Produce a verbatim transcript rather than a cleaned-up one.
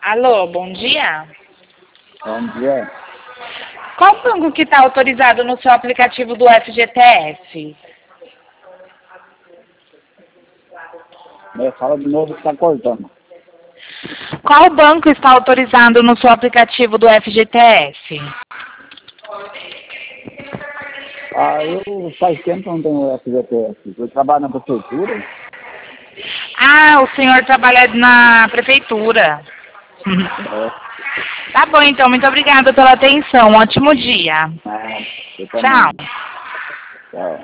Alô, bom dia. Bom dia. Qual banco que está autorizado no seu aplicativo do F G T S? Me fala de novo que está cortando. Qual banco está autorizado no seu aplicativo do F G T S? Ah, eu faz tempo que não tenho F G T S. Eu trabalho na prefeitura. Ah, o senhor trabalha na prefeitura. É. Tá bom, então. Muito obrigada pela atenção. Um ótimo dia. Ah, eu também. Tchau. Tchau.